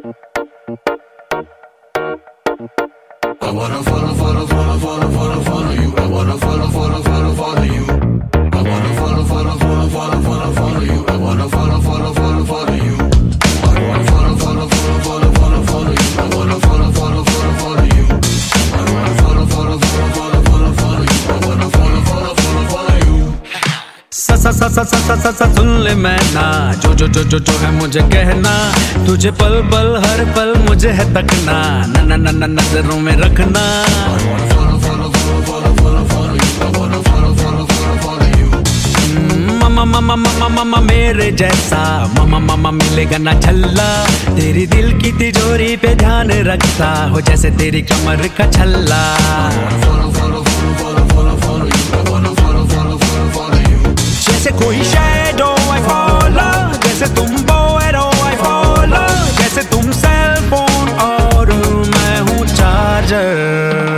I wanna follow, follow, follow, follow, follow, follow you. I wanna follow, follow, follow, follow you. I wanna follow, follow, follow, follow, follow, follow you. I wanna follow, follow, follow, follow you. I wanna follow, follow, follow, follow, follow, follow you. I wanna follow, follow, follow, follow you. I wanna follow, follow, follow, follow, follow, follow you. I wanna follow, follow, follow, follow you. सा सा सा सा सा सा सा सुन ले मैना, जो जो जो जो जो है मुझे कहना, तुझे पल पल हर पल मुझे है तकना, न न न न नजरों में रखना। मामा मामा मामा मामा मेरे जैसा मामा मामा मिलेगा ना छल्ला, तेरी दिल की तिजोरी पे ध्यान रखता हो जैसे तेरी कमर का छल्ला। जैसे कोई शैडो आई फॉलो, जैसे तुम बोएरो आई फॉलो, जैसे तुम सेल फोन और मैं हूँ चार्जर।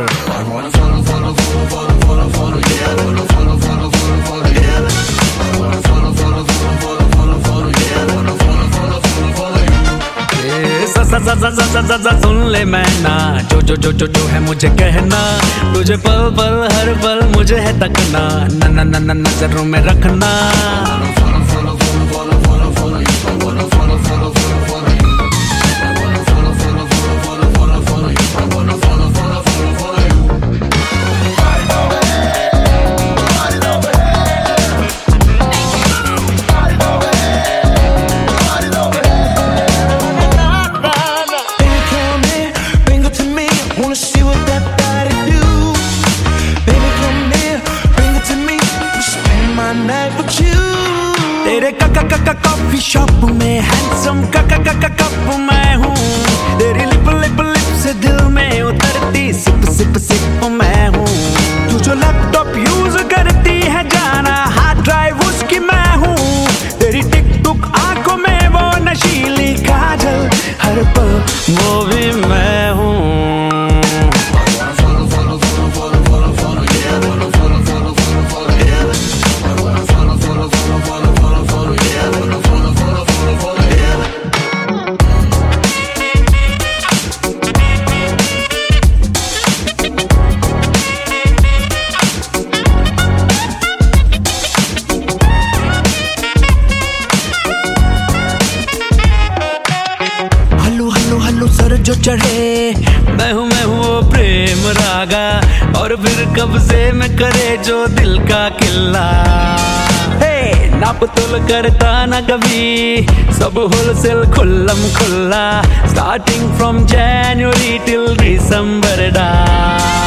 सुन ले मैना, जो जो जो जो जो है मुझे कहना, तुझे पल पल हर पल मुझे है तकना, न न न न नजरों में रखना। तेरे कॉफी शॉप में हैंडसम कप मैं हूँ, तेरी लिप लिप लिप से दिल में उतरती सिप सिप सिप मैं हूँ। तू जो लैपटॉप यूज करती है जाना, हार्ड ड्राइव उसकी मैं हूँ, तेरी टिक टुक आंखों में वो नशीली काजल, हर पल वो भी मैं हूँ। सर जो चढ़े मैं हूँ वो प्रेम रागा, और फिर कब से मैं करे जो दिल का किल्ला। हे नाप तुल करता ना कभी, सब होलसेल खुल्लम खुल्ला, starting from January till December डा।